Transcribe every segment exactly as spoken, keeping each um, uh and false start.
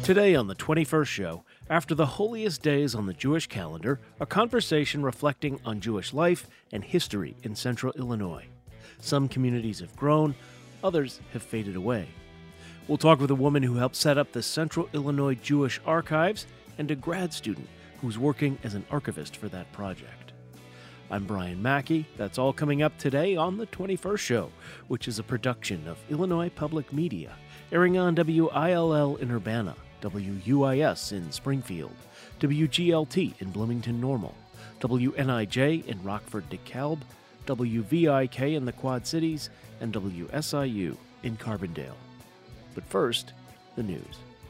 Today on the twenty-first show, after the holiest days on the Jewish calendar, a conversation reflecting on Jewish life and history in central Illinois. Some communities have grown, others have faded away. We'll talk with a woman who helped set up the Central Illinois Jewish Archives and a grad student who's working as an archivist for that project. I'm Brian Mackey. That's all coming up today on the twenty-first show, which is a production of Illinois Public Media, airing on W I L L in Urbana, W U I S in Springfield, W G L T in Bloomington Normal, W N I J in Rockford DeKalb, W V I K in the Quad Cities, and W S I U in Carbondale. But first, the news.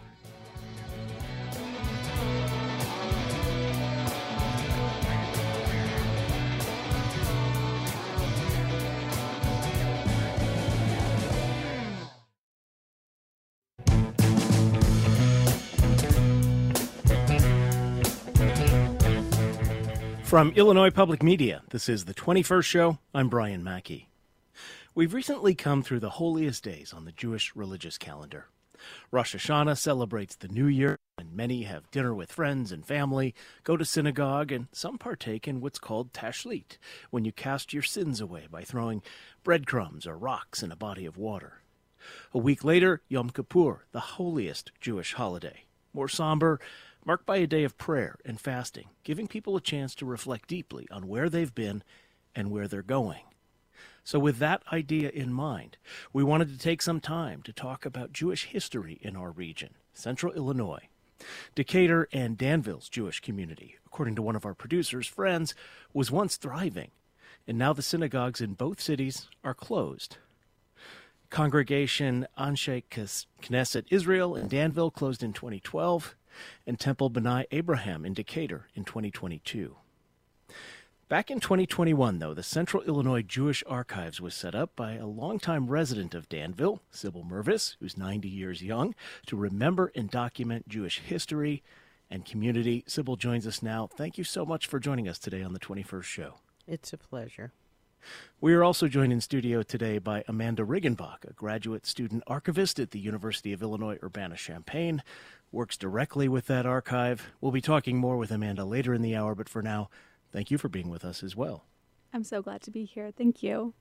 From Illinois Public Media, this is the twenty-first show. I'm Brian Mackey. We've recently come through the holiest days on the Jewish religious calendar. Rosh Hashanah celebrates the new year, and many have dinner with friends and family, go to synagogue, and some partake in what's called tashlit, when you cast your sins away by throwing breadcrumbs or rocks in a body of water. A week later, Yom Kippur, the holiest Jewish holiday, more somber, marked by a day of prayer and fasting, giving people a chance to reflect deeply on where they've been and where they're going. So with that idea in mind, we wanted to take some time to talk about Jewish history in our region, Central Illinois. Decatur and Danville's Jewish community, according to one of our producer's friends, was once thriving, and now the synagogues in both cities are closed. Congregation Anshe Knesset Israel in Danville closed in twenty twelve, and Temple B'nai Abraham in Decatur in twenty twenty-two. Back in twenty twenty-one, though, the Central Illinois Jewish Archives was set up by a longtime resident of Danville, Sybil Mervis, who's ninety years young, to remember and document Jewish history and community. Sybil joins us now. Thank you so much for joining us today on the twenty-first show. It's a pleasure. We are also joined in studio today by Amanda Riggenbach, a graduate student archivist at the University of Illinois Urbana-Champaign, works directly with that archive. We'll be talking more with Amanda later in the hour, but for now, thank you for being with us as well. I'm so glad to be here. Thank you.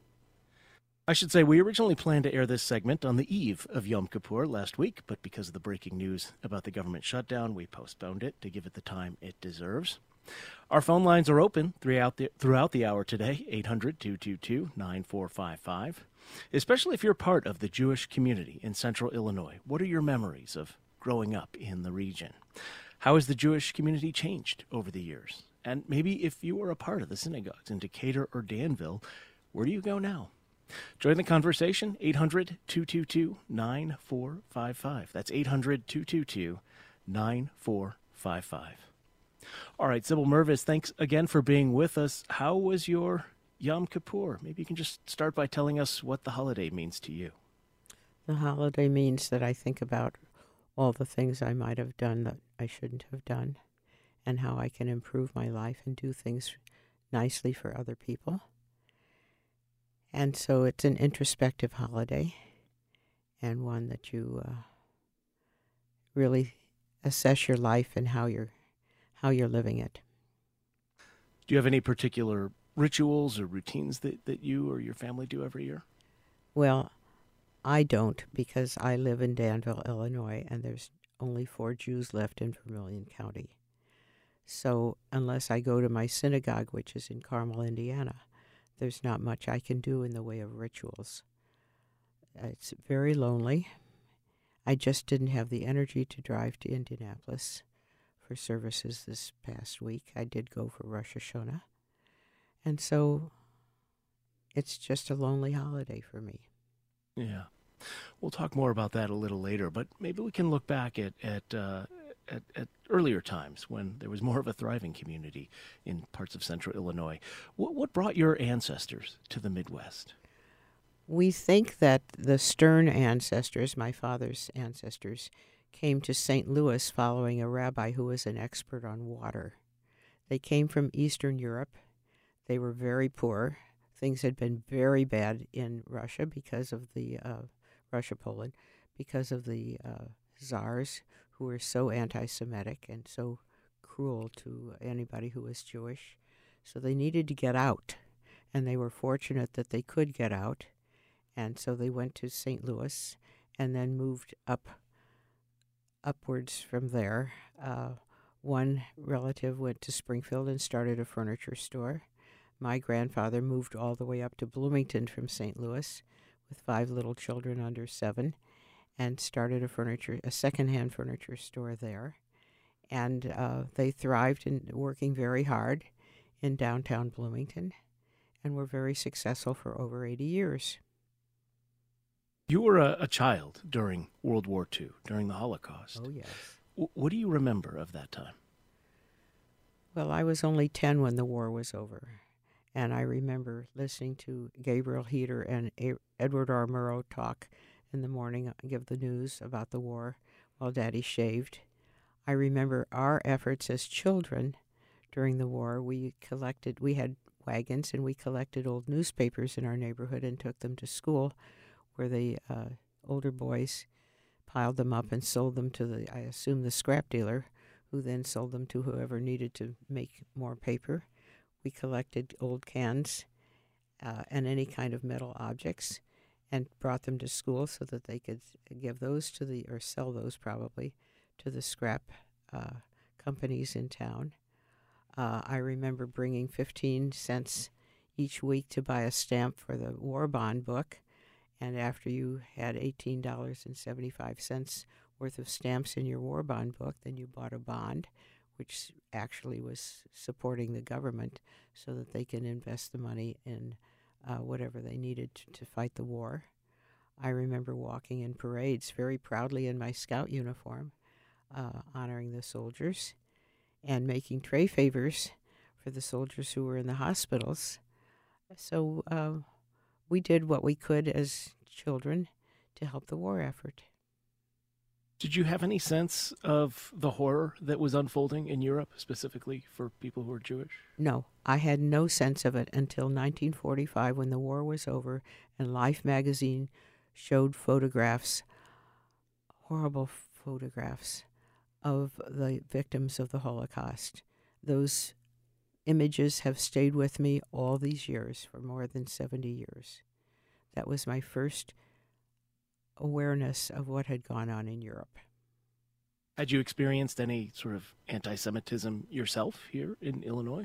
I should say we originally planned to air this segment on the eve of Yom Kippur last week, but because of the breaking news about the government shutdown, we postponed it to give it the time it deserves. Our phone lines are open throughout the, throughout the hour today, eight hundred, two two two, nine four five five, especially if you're part of the Jewish community in Central Illinois. What are your memories of growing up in the region? How has the Jewish community changed over the years? And maybe if you were a part of the synagogues in Decatur or Danville, where do you go now? Join the conversation, eight hundred, two two two, nine four five five. That's eight hundred, two two two, nine four five five. All right, Sybil Mervis, thanks again for being with us. How was your Yom Kippur? Maybe you can just start by telling us what the holiday means to you. The holiday means that I think about all the things I might have done that I shouldn't have done, and how I can improve my life and do things nicely for other people. And so it's an introspective holiday, and one that you uh, really assess your life and how you're how you're living it. Do you have any particular rituals or routines that, that you or your family do every year? Well, I don't, because I live in Danville, Illinois, and there's only four Jews left in Vermilion County. So unless I go to my synagogue, which is in Carmel, Indiana, there's not much I can do in the way of rituals. It's very lonely. I just didn't have the energy to drive to Indianapolis for services this past week. I did go for Rosh Hashanah. And so it's just a lonely holiday for me. Yeah. We'll talk more about that a little later, but maybe we can look back at at, uh, at at earlier times when there was more of a thriving community in parts of central Illinois. What, what brought your ancestors to the Midwest? We think that the Stern ancestors, my father's ancestors, came to Saint Louis following a rabbi who was an expert on water. They came from Eastern Europe. They were very poor. Things had been very bad in Russia because of the uh, Russia, Poland, because of the uh, czars who were so anti-Semitic and so cruel to anybody who was Jewish. So they needed to get out, and they were fortunate that they could get out. And so they went to Saint Louis and then moved up upwards from there. Uh, one relative went to Springfield and started a furniture store. My grandfather moved all the way up to Bloomington from Saint Louis with five little children under seven and started a furniture, a secondhand furniture store there. And uh, they thrived in working very hard in downtown Bloomington and were very successful for over eighty years. You were a, a child during World War Two, during the Holocaust. Oh, yes. W- what do you remember of that time? Well, I was only ten when the war was over, and I remember listening to Gabriel Heater and A- Edward R. Murrow talk in the morning, give the news about the war while Daddy shaved. I remember our efforts as children during the war. We collected, we had wagons, and we collected old newspapers in our neighborhood and took them to school, where the uh, older boys piled them up and sold them to the, I assume, the scrap dealer, who then sold them to whoever needed to make more paper. We collected old cans uh, and any kind of metal objects and brought them to school so that they could give those to the, or sell those probably, to the scrap uh, companies in town. Uh, I remember bringing fifteen cents each week to buy a stamp for the war bond book. And after you had eighteen dollars and seventy-five cents worth of stamps in your war bond book, then you bought a bond, which actually was supporting the government so that they can invest the money in uh, whatever they needed to, to fight the war. I remember walking in parades very proudly in my scout uniform, uh, honoring the soldiers and making tray favors for the soldiers who were in the hospitals. So uh, we did what we could as children to help the war effort. Did you have any sense of the horror that was unfolding in Europe, specifically for people who were Jewish? No, I had no sense of it until nineteen forty-five, when the war was over and Life magazine showed photographs, horrible photographs, of the victims of the Holocaust. Those images have stayed with me all these years, for more than seventy years. That was my first awareness of what had gone on in Europe. Had you experienced any sort of anti-Semitism yourself here in Illinois?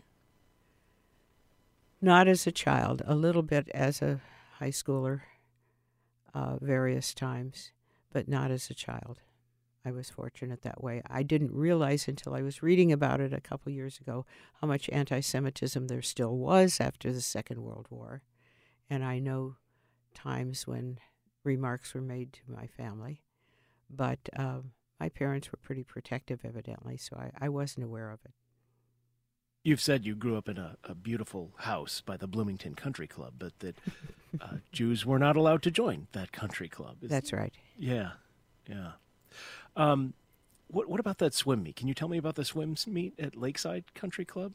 Not as a child, a little bit as a high schooler, uh, various times, but not as a child. I was fortunate that way. I didn't realize until I was reading about it a couple years ago how much anti-Semitism there still was after the Second World War. And I know times when remarks were made to my family, but um, my parents were pretty protective, evidently, so I, I wasn't aware of it. You've said you grew up in a, a beautiful house by the Bloomington Country Club, but that uh, Jews were not allowed to join that country club. Is, That's right. Yeah, yeah. Um, what what about that swim meet? Can you tell me about the swim meet at Lakeside Country Club?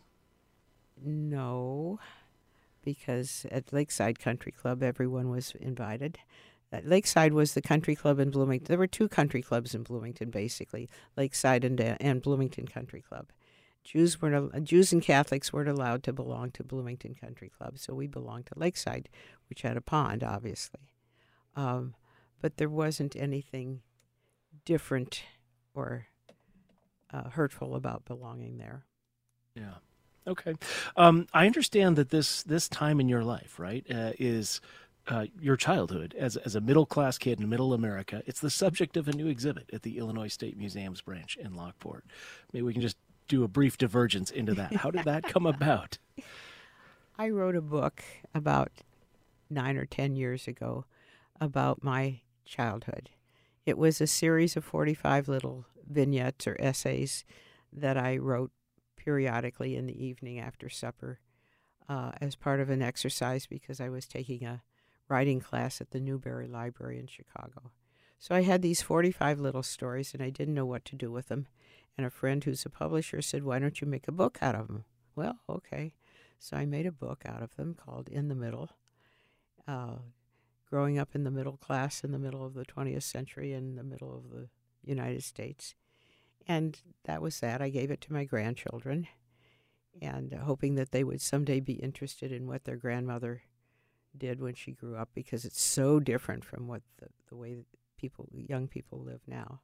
No, because at Lakeside Country Club, everyone was invited. At Lakeside was the country club in Bloomington. There were two country clubs in Bloomington, basically, Lakeside and, and Bloomington Country Club. Jews weren't Jews and Catholics weren't allowed to belong to Bloomington Country Club, so we belonged to Lakeside, which had a pond, obviously. Um, but there wasn't anything different or uh, hurtful about belonging there. Yeah. Okay. Um, I understand that this this time in your life, right, uh, is uh, your childhood as as a middle class kid in Middle America. It's the subject of a new exhibit at the Illinois State Museum's branch in Lockport. Maybe we can just do a brief divergence into that. How did that come about? I wrote a book about nine or ten years ago about my childhood. It was a series of forty-five little vignettes or essays that I wrote periodically in the evening after supper uh, as part of an exercise because I was taking a writing class at the Newberry Library in Chicago. So I had these forty-five little stories, and I didn't know what to do with them. And a friend who's a publisher said, "Why don't you make a book out of them?" Well, okay. So I made a book out of them called In the Middle. Uh, growing up in the middle class in the middle of the twentieth century, in the middle of the United States. And that was that. I gave it to my grandchildren, and uh, hoping that they would someday be interested in what their grandmother did when she grew up, because it's so different from what the, the way that people, young people live now.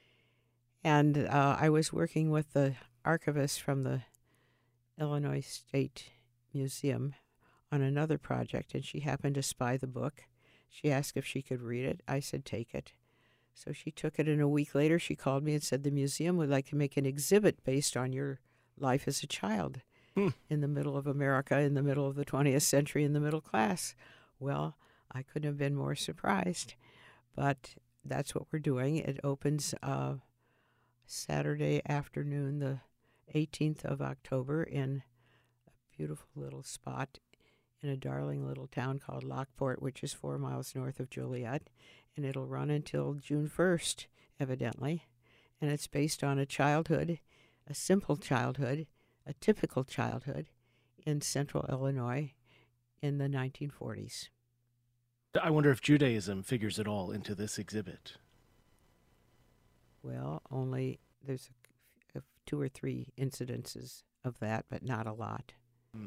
And uh, I was working with the archivist from the Illinois State Museum on another project, and she happened to spy the book. She asked if she could read it. I said, take it. So she took it, and a week later she called me and said, the museum would like to make an exhibit based on your life as a child hmm. in the middle of America, in the middle of the twentieth century, in the middle class. Well, I couldn't have been more surprised, but that's what we're doing. It opens uh, Saturday afternoon, the eighteenth of October, in a beautiful little spot in a darling little town called Lockport, which is four miles north of Joliet, and it'll run until June first, evidently. And it's based on a childhood, a simple childhood, a typical childhood in central Illinois in the nineteen forties. I wonder if Judaism figures it all into this exhibit. Well, only there's a, a two or three incidences of that, but not a lot. Mm.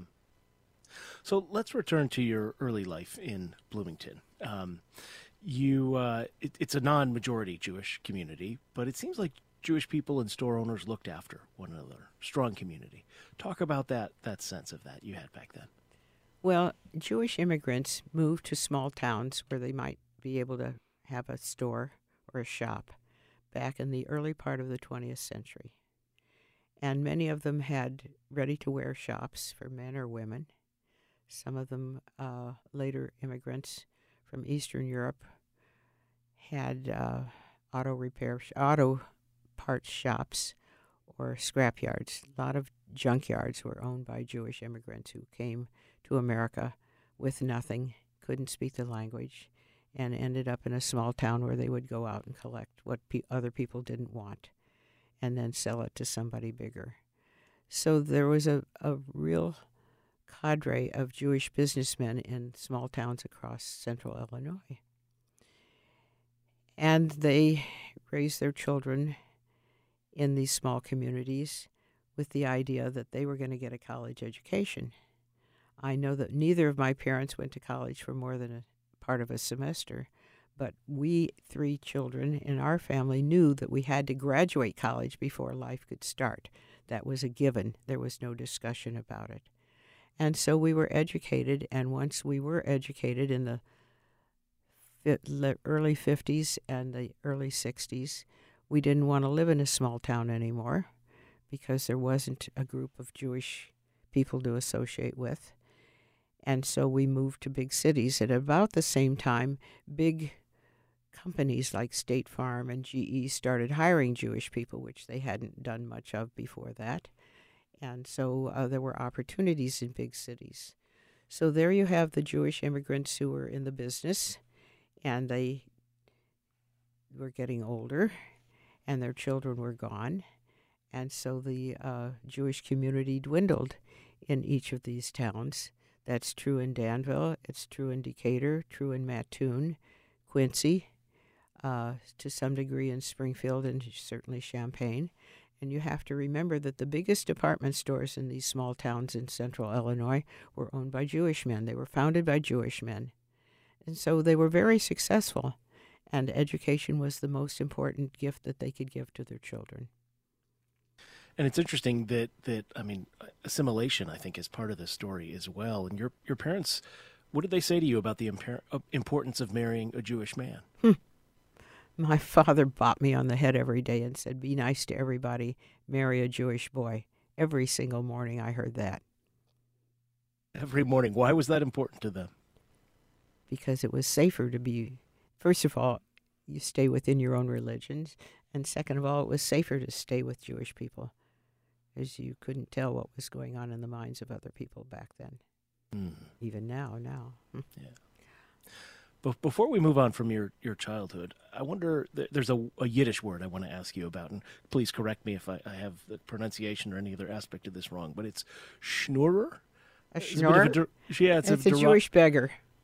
So let's return to your early life in Bloomington. Um, you, uh, it, it's a non-majority Jewish community, but it seems like Jewish people and store owners looked after one another. Strong community. Talk about that, that sense of that you had back then. Well, Jewish immigrants moved to small towns where they might be able to have a store or a shop back in the early part of the twentieth century. And many of them had ready-to-wear shops for men or women. Some of them, uh, later immigrants from Eastern Europe, had uh, auto repair, sh- auto parts shops or scrap yards. A lot of junkyards were owned by Jewish immigrants who came to America with nothing, couldn't speak the language, and ended up in a small town where they would go out and collect what pe- other people didn't want and then sell it to somebody bigger. So there was a, a real cadre of Jewish businessmen in small towns across central Illinois. And they raised their children in these small communities with the idea that they were going to get a college education. I know that neither of my parents went to college for more than a part of a semester, but we three children in our family knew that we had to graduate college before life could start. That was a given. There was no discussion about it. And so we were educated, and once we were educated in the early fifties and the early sixties, we didn't want to live in a small town anymore because there wasn't a group of Jewish people to associate with. And so we moved to big cities. At about the same time, big companies like State Farm and G E started hiring Jewish people, which they hadn't done much of before that. And so uh, there were opportunities in big cities. So there you have the Jewish immigrants who were in the business, and they were getting older, and their children were gone. And so the uh, Jewish community dwindled in each of these towns. That's true in Danville, it's true in Decatur, true in Mattoon, Quincy, uh, to some degree in Springfield, and certainly Champaign. And you have to remember that the biggest department stores in these small towns in central Illinois were owned by Jewish men. They were founded by Jewish men. And so they were very successful, and education was the most important gift that they could give to their children. And it's interesting that, that I mean, assimilation, I think, is part of the story as well. And your your parents, what did they say to you about the impar- importance of marrying a Jewish man? Hmm. My father bopped me on the head every day and said, be nice to everybody, marry a Jewish boy. Every single morning I heard that. Every morning. Why was that important to them? Because it was safer to be, first of all, you stay within your own religions, and second of all, it was safer to stay with Jewish people, as you couldn't tell what was going on in the minds of other people back then. Mm. Even now, now. Yeah. But before we move on from your, your childhood, I wonder, there's a, a Yiddish word I want to ask you about, and please correct me if I, I have the pronunciation or any other aspect of this wrong, but it's schnorrer? A schnorrer? A, yeah, it's, it's a, a, a Jewish beggar.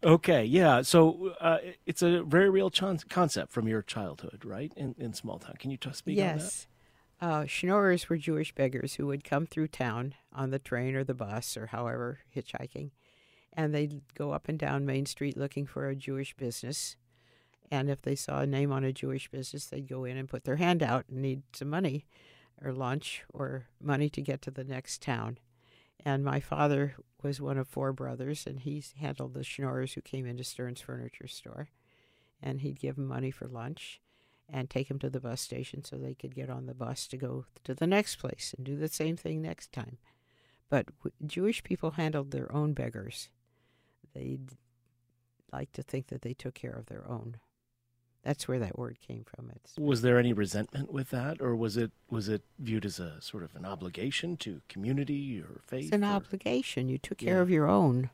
Okay, yeah. So uh, it's a very real chon- concept from your childhood, right? In in small town. Can you t- speak on that? Yes. Uh, schnorrers were Jewish beggars who would come through town on the train or the bus or however, hitchhiking, and they'd go up and down Main Street looking for a Jewish business. And if they saw a name on a Jewish business, they'd go in and put their hand out and need some money or lunch or money to get to the next town. And my father was one of four brothers, and he handled the schnorrers who came into Stearns Furniture Store. And he'd give them money for lunch and take them to the bus station so they could get on the bus to go to the next place and do the same thing next time. But w- Jewish people handled their own beggars. They'd like to think that they took care of their own. That's where that word came from. It's Was there any resentment with that, or was it was it viewed as a sort of an obligation to community or faith? It's an or- obligation. You took care Yeah. of your own.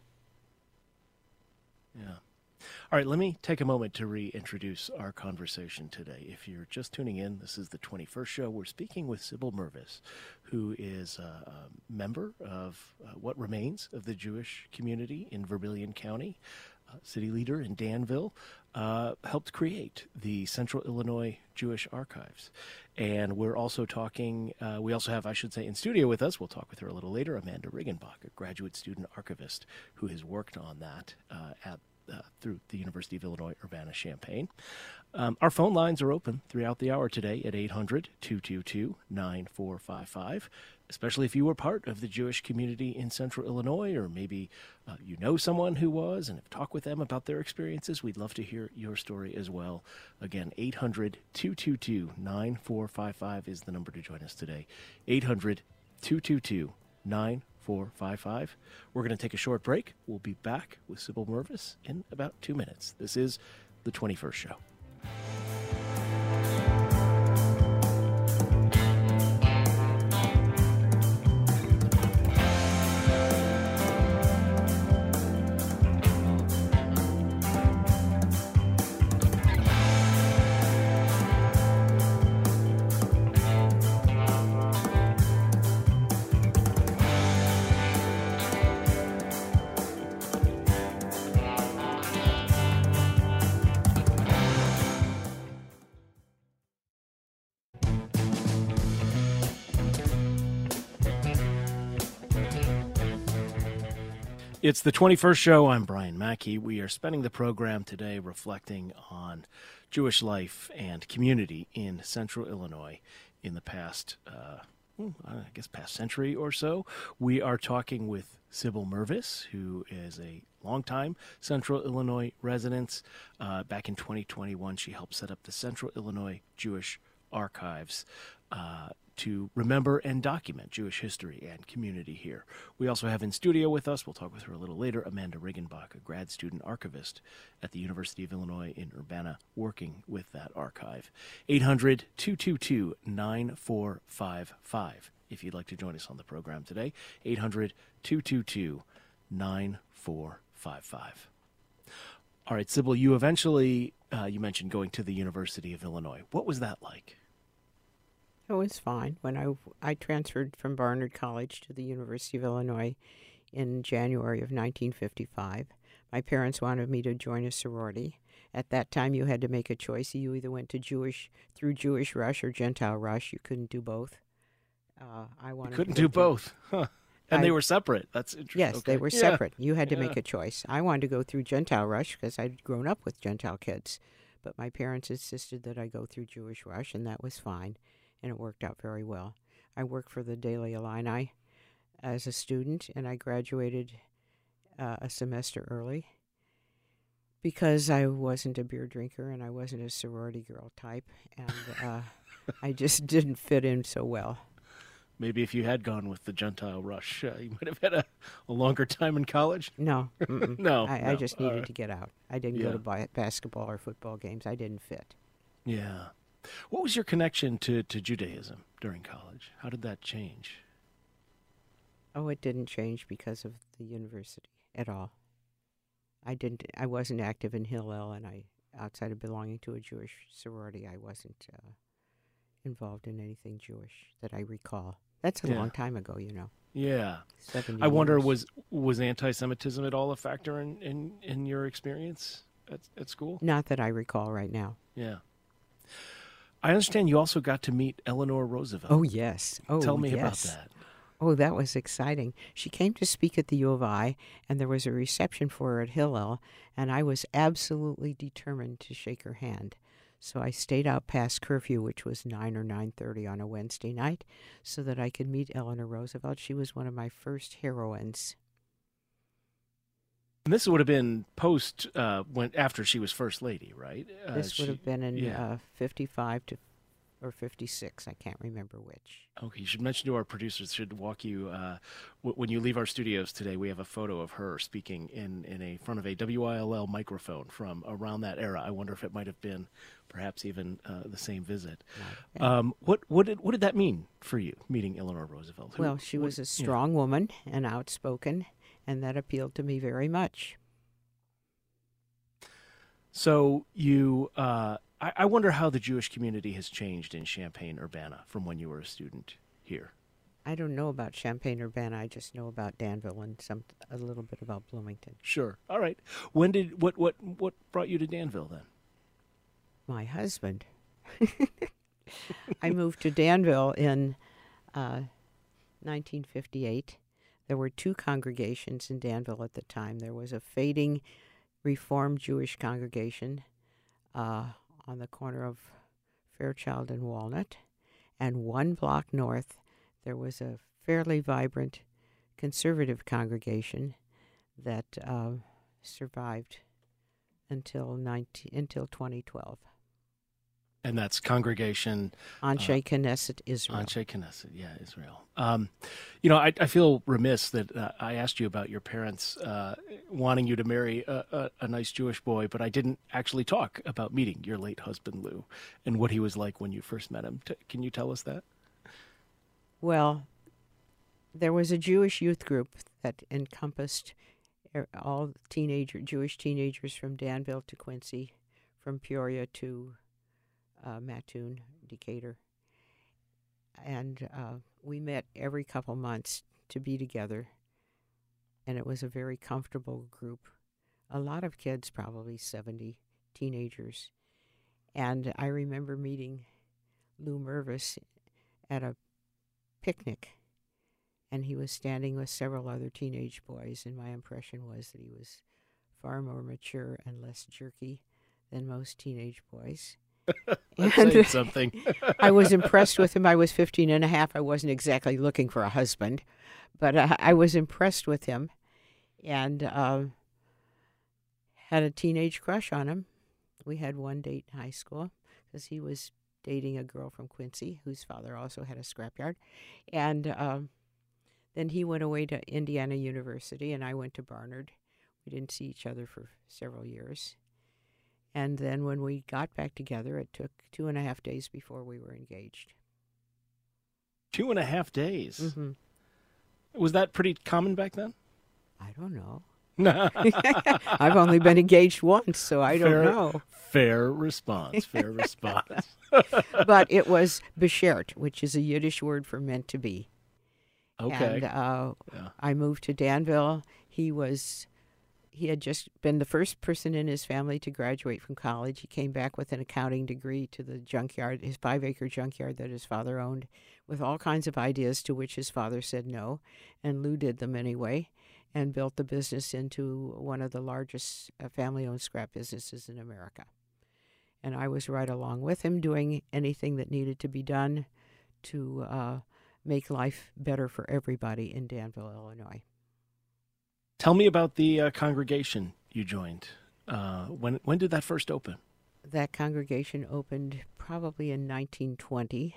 Yeah. All right, let me take a moment to reintroduce our conversation today. If you're just tuning in, this is the twenty-first show. We're speaking with Sybil Mervis, who is a, a member of uh, what remains of the Jewish community in Vermilion County, uh, city leader in Danville, uh, helped create the Central Illinois Jewish Archives. And we're also talking, uh, we also have, I should say, in studio with us, we'll talk with her a little later, Amanda Riggenbach, a graduate student archivist who has worked on that uh, at Uh, through the University of Illinois Urbana-Champaign. Um, our phone lines are open throughout the hour today at eight hundred, two two two, nine four five five, especially if you were part of the Jewish community in Central Illinois, or maybe uh, you know someone who was and have talked with them about their experiences. We'd love to hear your story as well. Again, eight hundred, two two two, nine four five five is the number to join us today. eight hundred, two two two, nine four five five. We're going to take a short break. We'll be back with Sybil Mervis in about two minutes. This is the twenty-first show. It's the twenty-first show. I'm Brian Mackey. We are spending the program today reflecting on Jewish life and community in Central Illinois in the past, uh, I guess, past century or so. We are talking with Sybil Mervis, who is a longtime Central Illinois resident. Uh, back in twenty twenty-one, she helped set up the Central Illinois Jewish Archives uh, to remember and document Jewish history and community here. We also have in studio with us, we'll talk with her a little later, Amanda Riggenbach, a grad student archivist at the University of Illinois in Urbana, working with that archive. eight hundred, two two two, nine four five five if you'd like to join us on the program today. eight hundred, two two two, nine four five five. All right, Sybil, you eventually, uh, you mentioned going to the University of Illinois. What was that like? It was fine. When I, I transferred from Barnard College to the University of Illinois in January of nineteen fifty-five, my parents wanted me to join a sorority. At that time, you had to make a choice. You either went to Jewish through Jewish Rush or Gentile Rush. You couldn't do both. Uh, I wanted You couldn't to do go both. Huh. And I- they were separate. That's interesting. Yes, Okay. they were Yeah. separate. You had to Yeah. make a choice. I wanted to go through Gentile Rush because I'd grown up with Gentile kids. But my parents insisted that I go through Jewish Rush, and that was fine. And it worked out very well. I worked for the Daily Illini as a student, and I graduated uh, a semester early because I wasn't a beer drinker and I wasn't a sorority girl type, and uh, I just didn't fit in so well. Maybe if you had gone with the Gentile Rush, uh, you might have had a, a longer time in college. No, mm-mm. No, I, no, I just needed all right. to get out. I didn't Yeah. go to bi- basketball or football games. I didn't fit. Yeah. What was your connection to, to Judaism during college? How did that change? Oh, it didn't change because of the university at all. I didn't. I wasn't active in Hillel, and I, outside of belonging to a Jewish sorority, I wasn't uh, involved in anything Jewish that I recall. That's a Yeah. long time ago, you know. Yeah. seventy I wonder, years. was was anti-Semitism at all a factor in, in, in your experience at, at school? Not that I recall right now. Yeah. I understand you also got to meet Eleanor Roosevelt. Oh, yes. Oh, Tell me yes. about that. Oh, that was exciting. She came to speak at the U of I, and there was a reception for her at Hillel, and I was absolutely determined to shake her hand. So I stayed out past curfew, which was nine or nine thirty on a Wednesday night, so that I could meet Eleanor Roosevelt. She was one of my first heroines. And this would have been post, uh, when after she was First Lady, right? Uh, This she- would have been in yeah. uh, fifty-five to or fifty-six. I can't remember which. Okay, you should mention to our producers, should walk you, uh, w- when you leave our studios today, we have a photo of her speaking in, in a front of a W I L L microphone from around that era. I wonder if it might have been perhaps even uh, the same visit. Right. Yeah. Um, what, what, did, what did that mean for you, meeting Eleanor Roosevelt? Who- Well, she what- was a yeah. strong woman and outspoken, and that appealed to me very much. So you, uh, I, I wonder how the Jewish community has changed in Champaign-Urbana from when you were a student here. I don't know about Champaign-Urbana. I just know about Danville and some a little bit about Bloomington. Sure. All right. When did what what what brought you to Danville then? My husband. I moved to Danville in uh, nineteen fifty-eight. There were two congregations in Danville at the time. There was a fading Reformed Jewish congregation uh, on the corner of Fairchild and Walnut, and one block north there was a fairly vibrant conservative congregation that uh, survived until nineteen until twenty twelve. And that's Congregation Anshe Knesset Israel. Anshe Knesset, yeah, Israel. Um, you know, I, I feel remiss that uh, I asked you about your parents uh, wanting you to marry a, a, a nice Jewish boy, but I didn't actually talk about meeting your late husband, Lou, and what he was like when you first met him. T- can you tell us that? Well, there was a Jewish youth group that encompassed er- all teenager Jewish teenagers from Danville to Quincy, from Peoria to uh, Mattoon, Decatur. And uh, we met every couple months to be together, and it was a very comfortable group. A lot of kids, probably seventy teenagers. And I remember meeting Lou Mervis at a picnic, and he was standing with several other teenage boys, and my impression was that he was far more mature and less jerky than most teenage boys. That's saying something. I was impressed with him. I was fifteen and a half. I wasn't exactly looking for a husband, but uh, I was impressed with him, and uh, had a teenage crush on him. We had one date in high school because he was dating a girl from Quincy whose father also had a scrapyard. And um, then he went away to Indiana University, and I went to Barnard. We didn't see each other for several years. And then when we got back together, it took two and a half days before we were engaged. Two and a half days. Mm-hmm. Was that pretty common back then? I don't know. I've only been engaged once, so I don't Fair- know. Fair response. Fair response. But it was beshert, which is a Yiddish word for meant to be. Okay. And uh, Yeah. I moved to Danville. He was, he had just been the first person in his family to graduate from college. He came back with an accounting degree to the junkyard, his five-acre junkyard that his father owned, with all kinds of ideas to which his father said no, and Lou did them anyway, and built the business into one of the largest uh, family-owned scrap businesses in America. And I was right along with him, doing anything that needed to be done to uh, make life better for everybody in Danville, Illinois. Tell me about the uh, congregation you joined. Uh, when when did that first open? That congregation opened probably in nineteen twenty.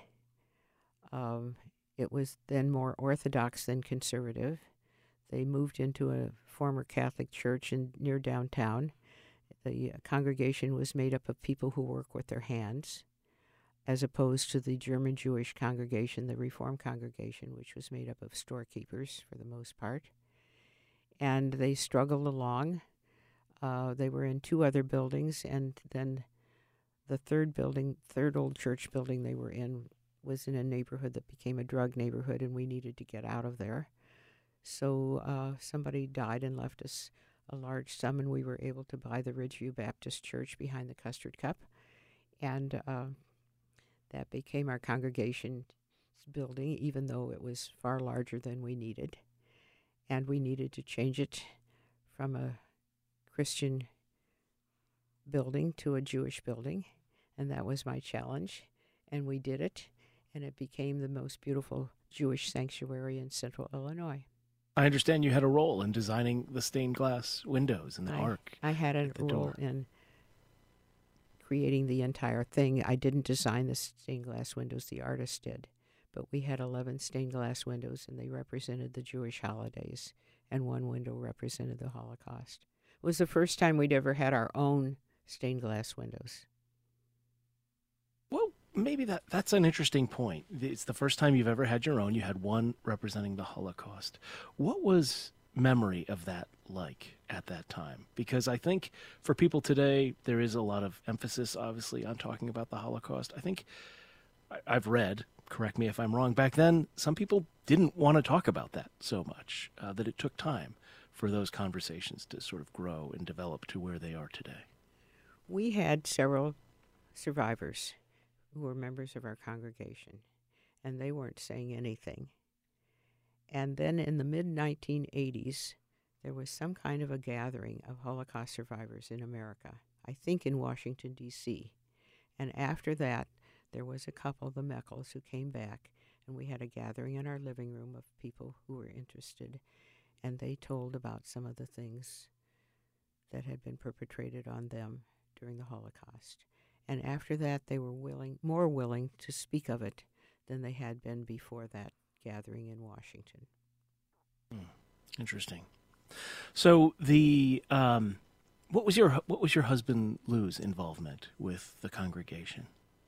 Um, it was then more Orthodox than conservative. They moved into a former Catholic church in, near downtown. The congregation was made up of people who work with their hands, as opposed to the German Jewish congregation, the Reformed congregation, which was made up of storekeepers for the most part. And they struggled along. Uh, they were in two other buildings, and then the third building, third old church building they were in was in a neighborhood that became a drug neighborhood, and we needed to get out of there. So uh, somebody died and left us a large sum, and we were able to buy the Ridgeview Baptist Church behind the Custard Cup. And uh, that became our congregation's building, even though it was far larger than we needed. And we needed to change it from a Christian building to a Jewish building, and that was my challenge. And we did it, and it became the most beautiful Jewish sanctuary in central Illinois. I understand you had a role in designing the stained glass windows and the I, arc. I had a the role door. in creating the entire thing. I didn't design the stained glass windows, the artist did. But we had eleven stained glass windows, and they represented the Jewish holidays, and one window represented the Holocaust. It was the first time we'd ever had our own stained glass windows. Well, maybe that that's an interesting point. It's the first time you've ever had your own. You had one representing the Holocaust. What was memory of that like at that time? Because I think for people today, there is a lot of emphasis, obviously, on talking about the Holocaust. I think I, I've read, correct me if I'm wrong, back then, some people didn't want to talk about that so much, uh, that it took time for those conversations to sort of grow and develop to where they are today. We had several survivors who were members of our congregation, and they weren't saying anything. And then in the mid nineteen eighties, there was some kind of a gathering of Holocaust survivors in America, I think in Washington, D C And after that, there was a couple, the Meckles, who came back, and we had a gathering in our living room of people who were interested, and they told about some of the things that had been perpetrated on them during the Holocaust. And after that, they were willing, more willing to speak of it than they had been before that gathering in Washington. Hmm. Interesting. So the um, what was your what was your husband Lou's involvement with the congregation?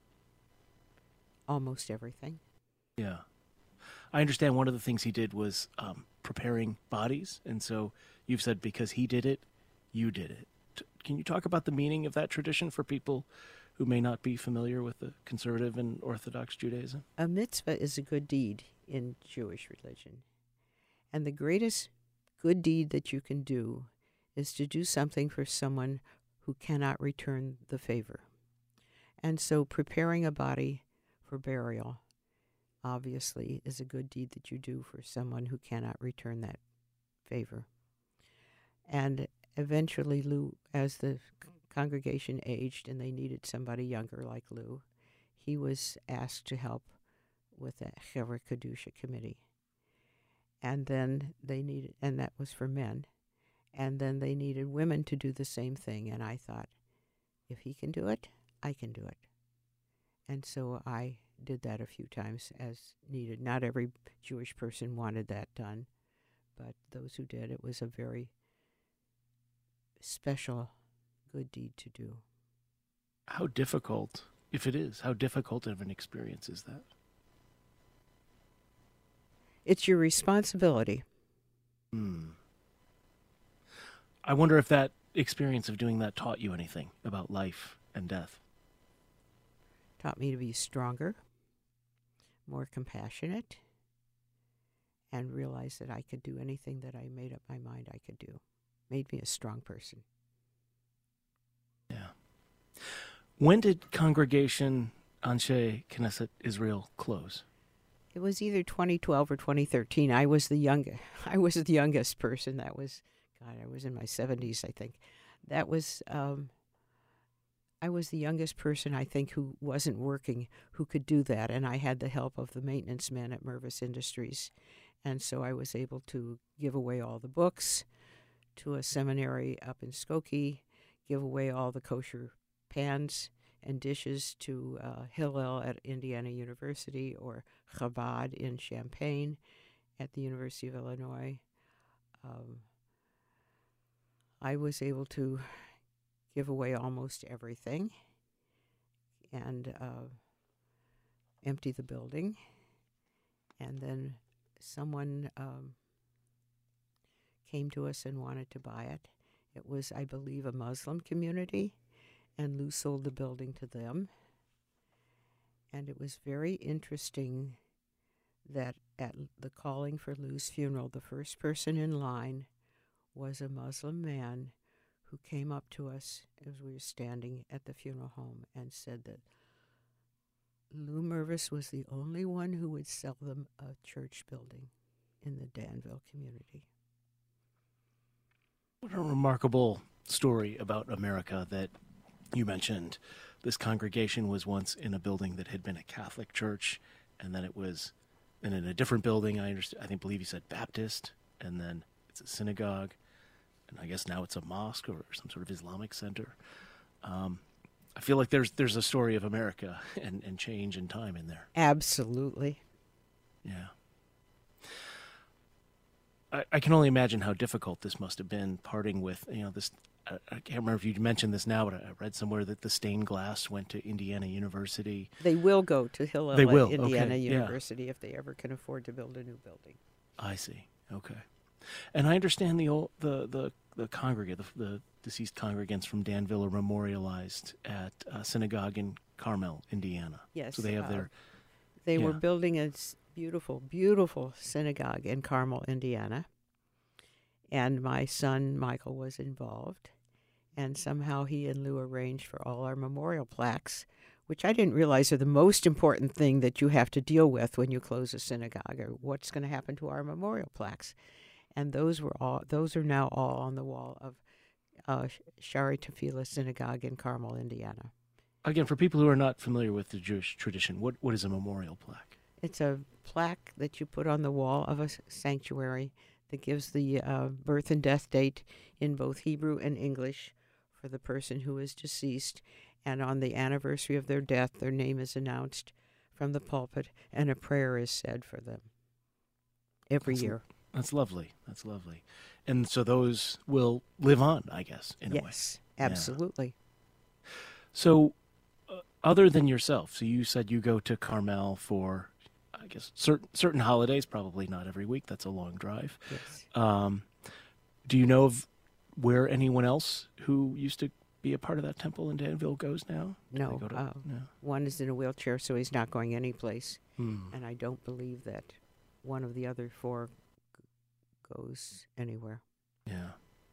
Almost everything. Yeah, I understand. One of the things he did was um, preparing bodies, and so you've said because he did it, you did it. T- can you talk about the meaning of that tradition for people who may not be familiar with the conservative and Orthodox Judaism? A mitzvah is a good deed in Jewish religion. And the greatest good deed that you can do is to do something for someone who cannot return the favor. And so preparing a body for burial, obviously, is a good deed that you do for someone who cannot return that favor. And eventually, Lou, as the congregation aged and they needed somebody younger like Lou, he was asked to help with the Chevra Kedusha committee. And then they needed, and that was for men, and then they needed women to do the same thing. And I thought, if he can do it, I can do it. And so I did that a few times as needed. Not every Jewish person wanted that done, but those who did, it was a very special, good deed to do. How difficult, if it is, how difficult of an experience is that? It's your responsibility. Hmm. I wonder if that experience of doing that taught you anything about life and death. Taught me to be stronger, more compassionate, and realize that I could do anything that I made up my mind I could do. Made me a strong person. Yeah. When did Congregation Anshe Knesset Israel close? It was either twenty twelve or twenty thirteen. I was the young, I was the youngest person. That was, God, I was in my seventies, I think. That was, um, I was the youngest person, I think, who wasn't working, who could do that. And I had the help of the maintenance men at Mervis Industries. And so I was able to give away all the books to a seminary up in Skokie, give away all the kosher pans and dishes to uh, Hillel at Indiana University or Chabad in Champaign at the University of Illinois. Um, I was able to give away almost everything and uh, empty the building. And then someone um, came to us and wanted to buy it. It was, I believe, a Muslim community, and Lou sold the building to them. And it was very interesting that at the calling for Lou's funeral, the first person in line was a Muslim man who came up to us as we were standing at the funeral home and said that Lou Mervis was the only one who would sell them a church building in the Danville community. What a remarkable story about America that you mentioned. This congregation was once in a building that had been a Catholic church, and then it was and in a different building. I understand, I think, believe you said Baptist, and then it's a synagogue, and I guess now it's a mosque or some sort of Islamic center. Um, I feel like there's there's a story of America and, and change and time in there. Absolutely. Yeah. I, I can only imagine how difficult this must have been, parting with, you know, this. I, I can't remember if you mentioned this now, but I read somewhere that the stained glass went to Indiana University. They will go to Hillel They will, Indiana okay, yeah. University if they ever can afford to build a new building. I see. Okay. And I understand the old, the the the congregate, the, the deceased congregants from Danville are memorialized at a synagogue in Carmel, Indiana. Yes. So they have uh, their. They yeah. were building a s- beautiful, beautiful synagogue in Carmel, Indiana. And my son, Michael, was involved. And somehow he and Lou arranged for all our memorial plaques, which I didn't realize are the most important thing that you have to deal with when you close a synagogue, or what's going to happen to our memorial plaques. And those were all; those are now all on the wall of uh, Shari Tefillah Synagogue in Carmel, Indiana. Again, for people who are not familiar with the Jewish tradition, what what is a memorial plaque? It's a plaque that you put on the wall of a s- sanctuary that gives the uh, birth and death date in both Hebrew and English for the person who is deceased. And on the anniversary of their death, their name is announced from the pulpit, and a prayer is said for them every That's year. That's lovely. That's lovely. And so those will live on, I guess, in a way. Yes, absolutely. So, uh, other than yourself, so you said you go to Carmel for, I guess, certain certain holidays, probably not every week. That's a long drive. Yes. Um, do you know of where anyone else who used to be a part of that temple in Danville goes now? Do No, they go to- uh, no. One is in a wheelchair, so he's not going anyplace. Hmm. And I don't believe that one of the other four g- goes anywhere. Yeah.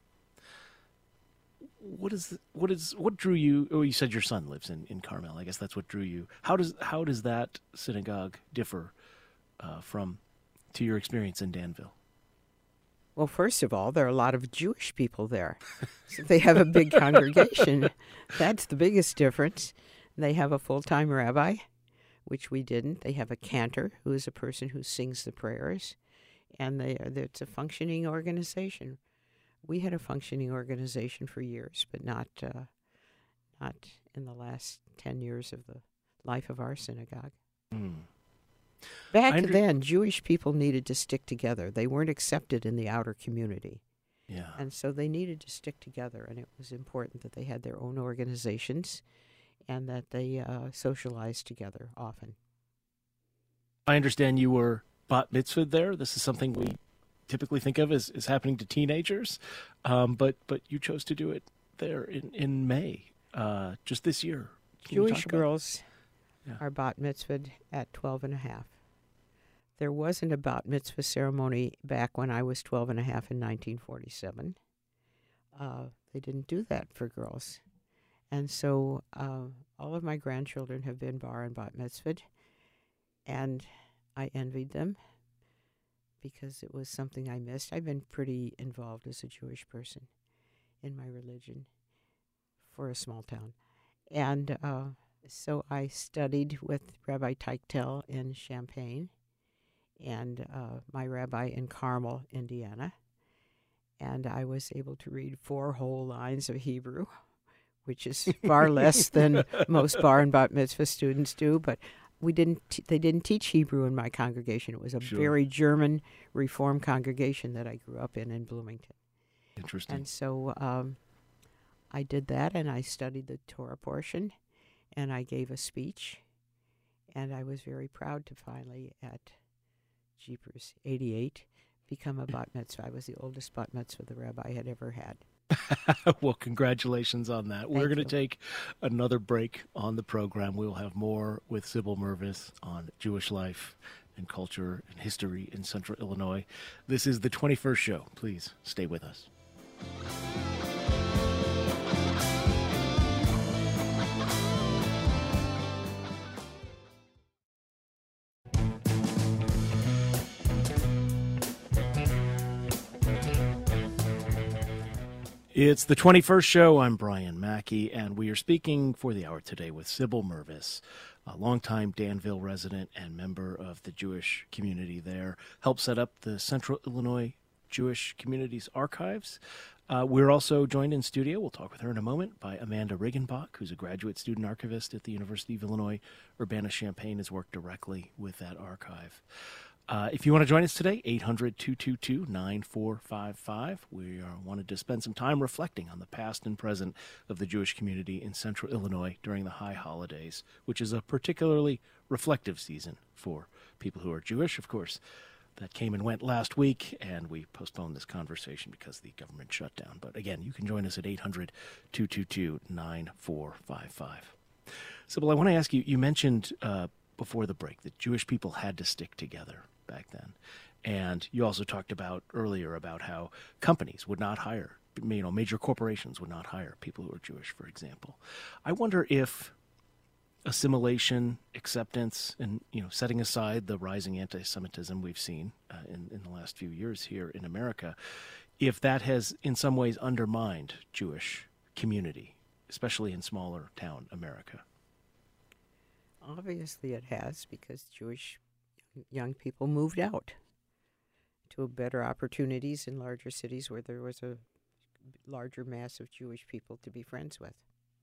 What is the, what is what drew you? Oh, you said your son lives in, in Carmel. I guess that's what drew you. How does how does that synagogue differ uh, from to your experience in Danville? Well, first of all, there are a lot of Jewish people there. So they have a big congregation. That's the biggest difference. They have a full-time rabbi, which we didn't. They have a cantor, who is a person who sings the prayers. And they are, it's a functioning organization. We had a functioning organization for years, but not uh, not in the last ten years of the life of our synagogue. Hmm. Back I under- then, Jewish people needed to stick together. They weren't accepted in the outer community. Yeah. And so they needed to stick together, and it was important that they had their own organizations and that they uh, socialized together often. I understand you were bat mitzvahed there. This is something we typically think of as, as happening to teenagers, um, but but you chose to do it there in, in May, uh, just this year. Can you Jewish talk about- girls Yeah. are bat mitzvahed at twelve and a half. There wasn't a bat mitzvah ceremony back when I was twelve and a half in nineteen forty-seven. Uh, they didn't do that for girls. And so uh, all of my grandchildren have been bar and bat mitzvahed, and I envied them because it was something I missed. I've been pretty involved as a Jewish person in my religion for a small town. And uh, so I studied with Rabbi Teichtel in Champaign and uh, my rabbi in Carmel, Indiana. And I was able to read four whole lines of Hebrew, which is far less than most bar and bat mitzvah students do. But we didn't. T- they didn't teach Hebrew in my congregation. It was a Sure. very German Reform congregation that I grew up in in Bloomington. Interesting. And so um, I did that, and I studied the Torah portion, and I gave a speech, and I was very proud to finally, at Jeepers eighty-eight, become a bat mitzvah. I was the oldest bat mitzvah the rabbi had ever had. Well, congratulations on that. Thank We're going to you. take another break on the program. We will have more with Sybil Mervis on Jewish life and culture and history in Central Illinois. This is the twenty-first show. Please stay with us. It's the twenty-first show. I'm Brian Mackey, and we are speaking for the hour today with Sybil Mervis, a longtime Danville resident and member of the Jewish community there, helped set up the Central Illinois Jewish Communities Archives. Uh, we're also joined in studio, we'll talk with her in a moment, by Amanda Riggenbach, who's a graduate student archivist at the University of Illinois. Urbana-Champaign has worked directly with that archive. Uh, if you want to join us today, eight hundred, two two two, nine four five five. We are, wanted to spend some time reflecting on the past and present of the Jewish community in Central Illinois during the high holidays, which is a particularly reflective season for people who are Jewish. Of course, that came and went last week, and we postponed this conversation because of the government shutdown. But again, you can join us at eight hundred, two two two, nine four five five. Sybil, I want to ask you, you mentioned uh, before the break that Jewish people had to stick together back then. And you also talked about earlier about how companies would not hire, you know, major corporations would not hire people who are Jewish, for example. I wonder if assimilation, acceptance, and, you know, setting aside the rising anti-Semitism we've seen uh, in, in the last few years here in America, if that has in some ways undermined Jewish community, especially in smaller town America. Obviously it has, because Jewish young people moved out to better opportunities in larger cities where there was a larger mass of Jewish people to be friends with.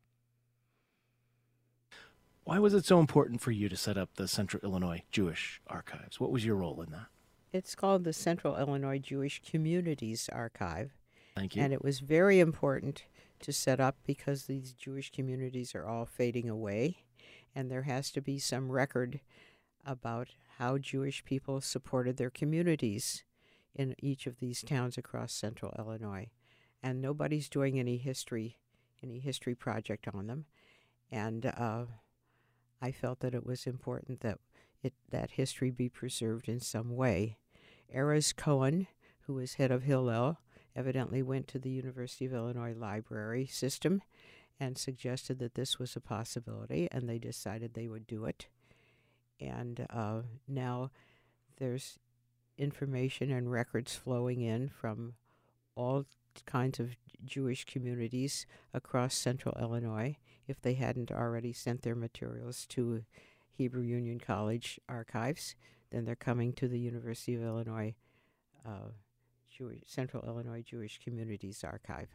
Why was it so important for you to set up the Central Illinois Jewish Archives? What was your role in that? It's called the Central Illinois Jewish Communities Archive. Thank you. And it was very important to set up because these Jewish communities are all fading away, and there has to be some record about how Jewish people supported their communities in each of these towns across Central Illinois. And nobody's doing any history, any history project on them. And uh, I felt that it was important that it that history be preserved in some way. Erez Cohen, who was head of Hillel, evidently went to the University of Illinois library system and suggested that this was a possibility, and they decided they would do it. And uh, now there's information and records flowing in from all kinds of Jewish communities across Central Illinois. If they hadn't already sent their materials to Hebrew Union College archives, then they're coming to the University of Illinois uh, Jewish, Central Illinois Jewish Communities Archive.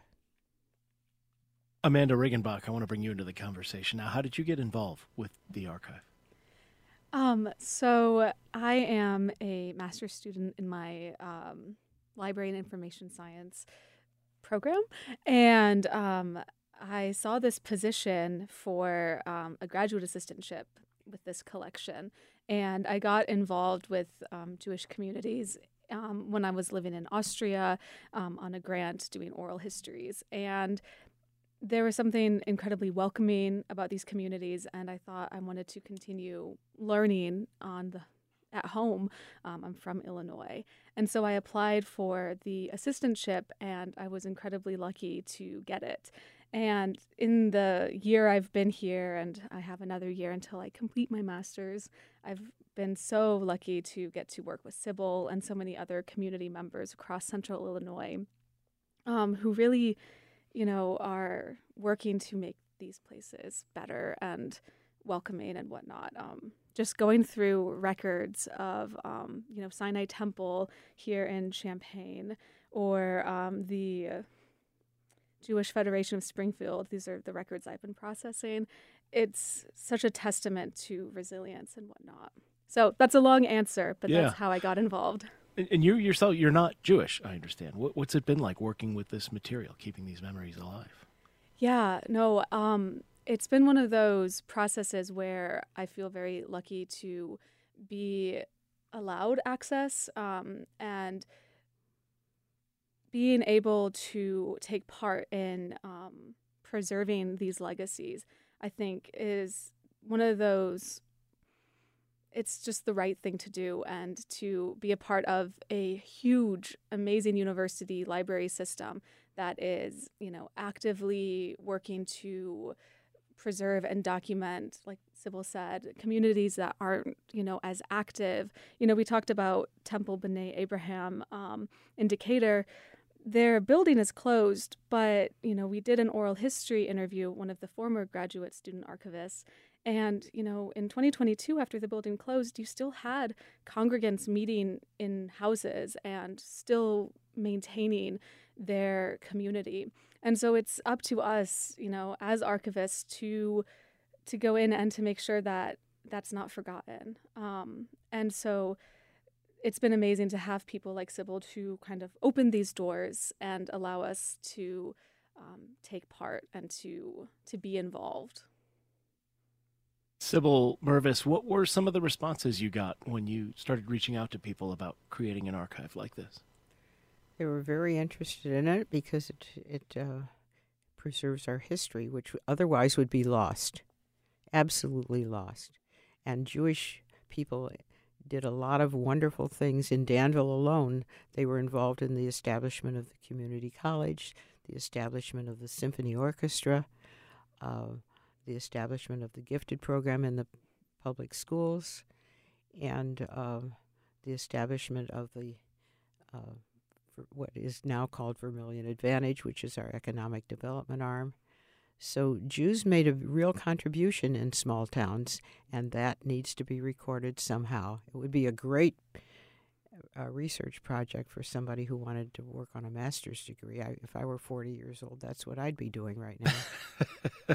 Amanda Riggenbach, I want to bring you into the conversation. Now, how did you get involved with the archive? Um, so I am a master's student in my um, library and information science program, and um, I saw this position for um, a graduate assistantship with this collection, and I got involved with um, Jewish communities um, when I was living in Austria um, on a grant doing oral histories, and there was something incredibly welcoming about these communities, and I thought I wanted to continue learning on the at home. Um, I'm from Illinois, and so I applied for the assistantship, and I was incredibly lucky to get it. And in the year I've been here, and I have another year until I complete my master's, I've been so lucky to get to work with Sybil and so many other community members across Central Illinois um, who really, you know, are working to make these places better and welcoming and whatnot. Um, just going through records of, um, you know, Sinai Temple here in Champaign, or um, the Jewish Federation of Springfield. These are the records I've been processing. It's such a testament to resilience and whatnot. So that's a long answer, but Yeah. that's how I got involved. And, and you yourself, you're not Jewish, I understand. What, what's it been like working with this material, keeping these memories alive? Yeah, no, um, it's been one of those processes where I feel very lucky to be allowed access um, and being able to take part in um, preserving these legacies, I think, is one of those, it's just the right thing to do, and to be a part of a huge, amazing university library system that is, you know, actively working to preserve and document, like Sybil said, communities that aren't, you know, as active. You know, we talked about Temple B'nai Abraham um, in Decatur. Their building is closed, but, you know, we did an oral history interview, one of the former graduate student archivists, and, you know, in twenty twenty-two, after the building closed, you still had congregants meeting in houses and still maintaining their community. And so it's up to us, you know, as archivists to to go in and to make sure that that's not forgotten. Um, and so it's been amazing to have people like Sybil to kind of open these doors and allow us to um, take part and to to be involved. Sybil Mervis, what were some of the responses you got when you started reaching out to people about creating an archive like this? They were very interested in it because it it uh, preserves our history, which otherwise would be lost, absolutely lost. And Jewish people did a lot of wonderful things in Danville alone. They were involved in the establishment of the community college, the establishment of the symphony orchestra, uh, the establishment of the gifted program in the public schools, and uh, the establishment of the uh, what is now called Vermilion Advantage, which is our economic development arm. So Jews made a real contribution in small towns, and that needs to be recorded somehow. It would be a great uh, research project for somebody who wanted to work on a master's degree. I, if I were forty years old, that's what I'd be doing right now.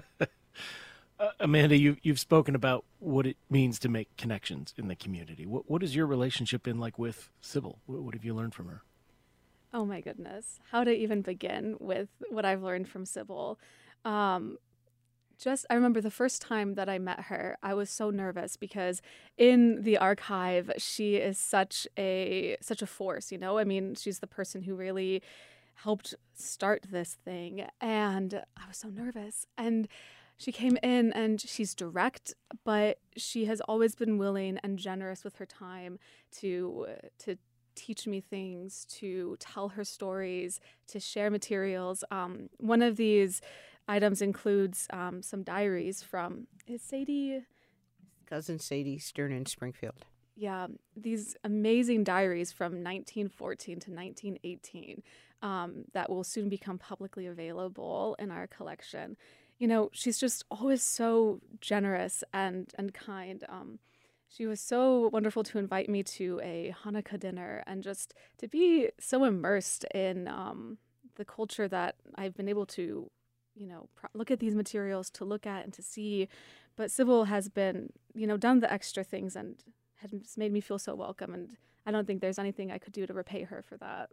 uh, Amanda, you, you've spoken about what it means to make connections in the community. What, what has your relationship been like with Sybil? What, what have you learned from her? Oh my goodness, how to even begin with what I've learned from Sybil. Um, just, I remember the first time that I met her, I was so nervous because in the archive, she is such a, such a force, you know? I mean, she's the person who really helped start this thing. And I was so nervous. And she came in and she's direct, but she has always been willing and generous with her time to, to teach me things, to tell her stories, to share materials. Um, one of these items includes um, some diaries from, is Sadie? Cousin Sadie Stern in Springfield. Yeah, these amazing diaries from nineteen fourteen to nineteen eighteen um, that will soon become publicly available in our collection. You know, she's just always so generous and, and kind. Um, She was so wonderful to invite me to a Hanukkah dinner and just to be so immersed in um, the culture that I've been able to, you know, pro- look at these materials, to look at and to see. But Sybil has been, you know, done the extra things and has made me feel so welcome. And I don't think there's anything I could do to repay her for that.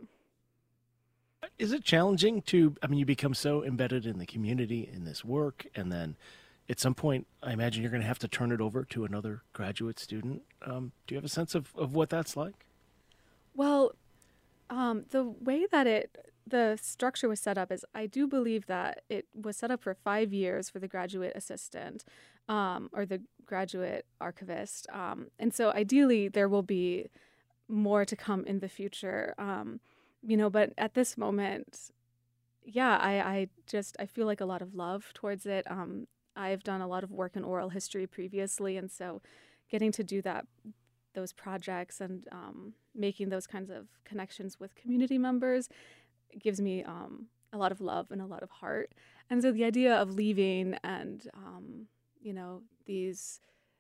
Is it challenging to, I mean, you become so embedded in the community, in this work, and then at some point, I imagine you're going to have to turn it over to another graduate student. Um, do you have a sense of, of what that's like? Well, um, the way that it, the structure was set up is I do believe that it was set up for five years for the graduate assistant um, or the graduate archivist. Um, and so ideally, there will be more to come in the future. Um, you know, but at this moment, yeah, I, I just, I feel like a lot of love towards it. Um, I've done a lot of work in oral history previously, and so getting to do that, those projects and um, making those kinds of connections with community members gives me um, a lot of love and a lot of heart. And so the idea of leaving and, um, you know, these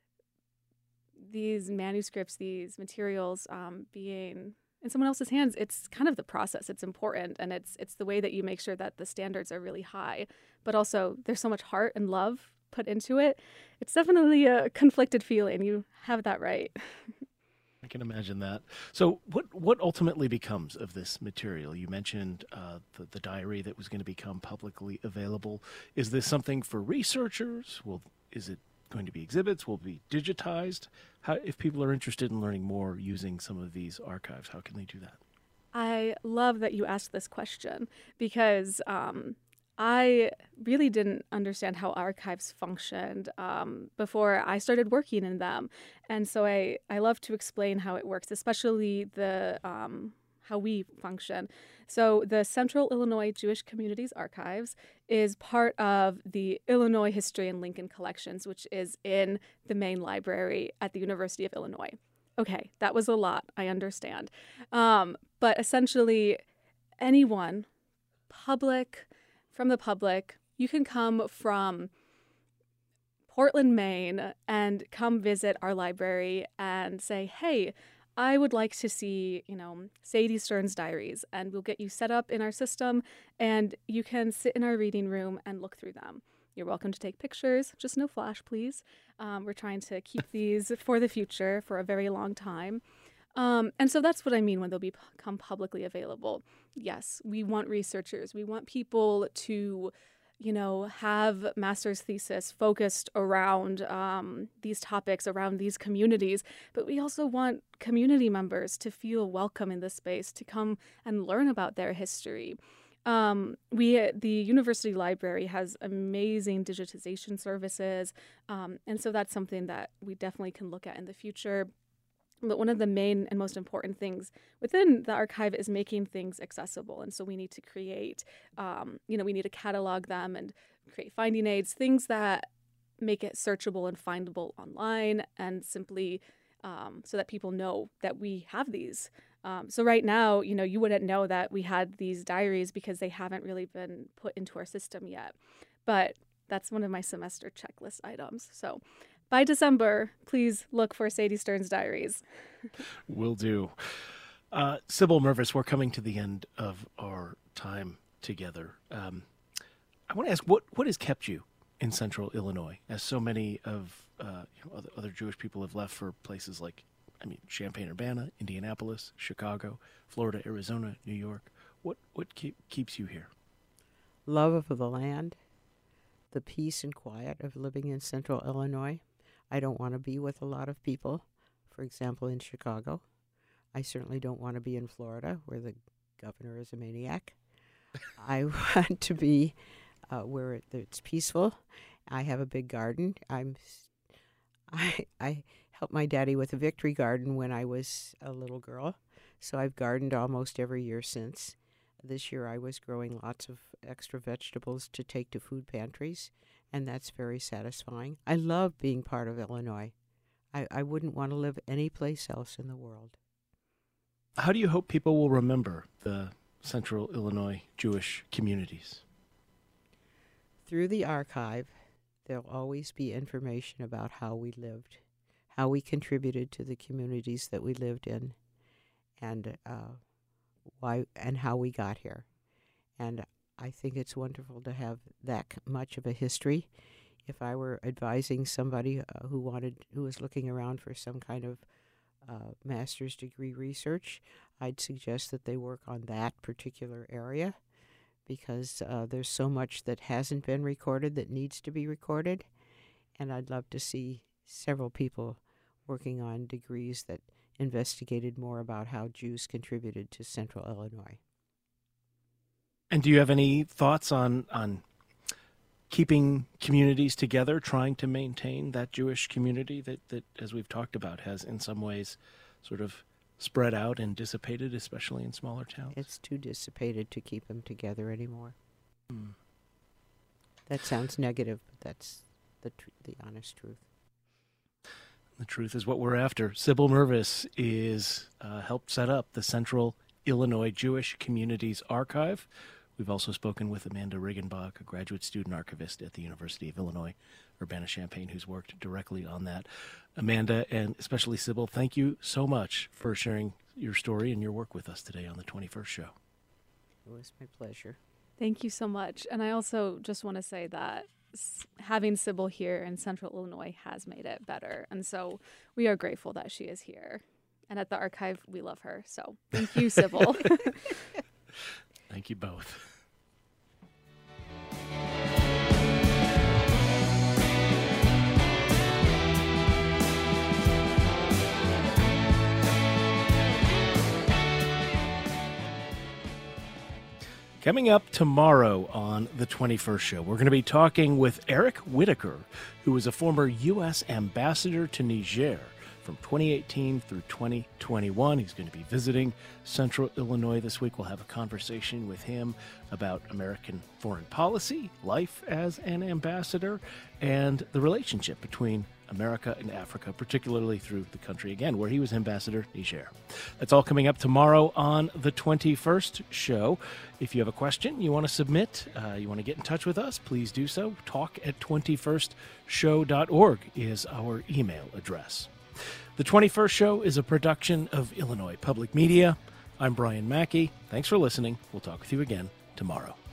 these manuscripts, these materials um, being in someone else's hands, it's kind of the process. It's important, and it's it's the way that you make sure that the standards are really high, but also there's so much heart and love put into it. It's definitely a conflicted feeling. You have that right. I can imagine that. So what what ultimately becomes of this material? You mentioned uh, the, the diary that was going to become publicly available. Is this something for researchers? Will is it going to be exhibits? Will it be digitized? How, if people are interested in learning more using some of these archives, how can they do that? I I love that you asked this question because um, I really didn't understand how archives functioned um, before I started working in them. And so I, I love to explain how it works, especially the um, how we function. So the Central Illinois Jewish Communities Archives is part of the Illinois History and Lincoln Collections, which is in the main library at the University of Illinois. Okay, that was a lot, I understand. Um, but essentially, anyone, public, from the public, you can come from Portland, Maine, and come visit our library and say, hey, I would like to see, you know, Sadie Stern's diaries, and we'll get you set up in our system, and you can sit in our reading room and look through them. You're welcome to take pictures, just no flash, please. Um, we're trying to keep these for the future for a very long time. Um, and so that's what I mean when they'll become publicly available. Yes, we want researchers. We want people to, you know, have master's thesis focused around um, these topics, around these communities. But we also want community members to feel welcome in this space, to come and learn about their history. Um, we, the university library has amazing digitization services, um, and so that's something that we definitely can look at in the future. But one of the main and most important things within the archive is making things accessible, and so we need to create, um, you know, we need to catalog them and create finding aids, things that make it searchable and findable online, and simply um, so that people know that we have these. Um, so right now, you know, you wouldn't know that we had these diaries because they haven't really been put into our system yet. But that's one of my semester checklist items. So by December, please look for Sadie Stern's diaries. Will do. Uh, Sybil Mervis, we're coming to the end of our time together. Um, I want to ask, what, what has kept you in Central Illinois, as so many of uh, you know, other, other Jewish people have left for places like, I mean, Champaign-Urbana, Indianapolis, Chicago, Florida, Arizona, New York. What what keep, keeps you here? Love of the land, the peace and quiet of living in Central Illinois. I don't want to be with a lot of people, for example, in Chicago. I certainly don't want to be in Florida, where the governor is a maniac. I want to be uh, where it, it's peaceful. I have a big garden. I'm, I, I helped my daddy with a victory garden when I was a little girl, so I've gardened almost every year since. This year I was growing lots of extra vegetables to take to food pantries, and that's very satisfying. I love being part of Illinois. I, I wouldn't want to live anyplace else in the world. How do you hope people will remember the Central Illinois Jewish communities? Through the archive, there'll always be information about how we lived, how we contributed to the communities that we lived in, and uh, why and how we got here. And I think it's wonderful to have that much of a history. If I were advising somebody uh, who wanted, who was looking around for some kind of uh, master's degree research, I'd suggest that they work on that particular area, because uh, there's so much that hasn't been recorded that needs to be recorded. And I'd love to see several people working on degrees that investigated more about how Jews contributed to Central Illinois. And do you have any thoughts on on keeping communities together, trying to maintain that Jewish community that, that, as we've talked about, has in some ways sort of spread out and dissipated, especially in smaller towns? It's too dissipated to keep them together anymore. Mm. That sounds negative, but that's the tr- the honest truth. The truth is what we're after. Sybil Mervis is uh, helped set up the Central Illinois Jewish Communities Archive. We've also spoken with Amanda Riggenbach, a graduate student archivist at the University of Illinois, Urbana-Champaign, who's worked directly on that. Amanda, and especially Sybil, thank you so much for sharing your story and your work with us today on the twenty-first Show. It was my pleasure. Thank you so much. And I also just want to say that having Sybil here in Central Illinois has made it better. And so we are grateful that she is here. And at the archive, we love her. So thank you, Sybil. Thank you both. Coming up tomorrow on the twenty-first show, we're going to be talking with Eric Whitaker, who was a former U S ambassador to Niger from twenty eighteen through twenty twenty-one. He's going to be visiting Central Illinois this week. We'll have a conversation with him about American foreign policy, life as an ambassador, and the relationship between America and Africa, particularly through the country, again, where he was ambassador, Niger. That's all coming up tomorrow on the twenty-first show. If you have a question you want to submit, uh, you want to get in touch with us, please do so. Talk at twenty-first show dot org is our email address. The twenty-first Show is a production of Illinois Public Media. I'm Brian Mackey. Thanks for listening. We'll talk with you again tomorrow.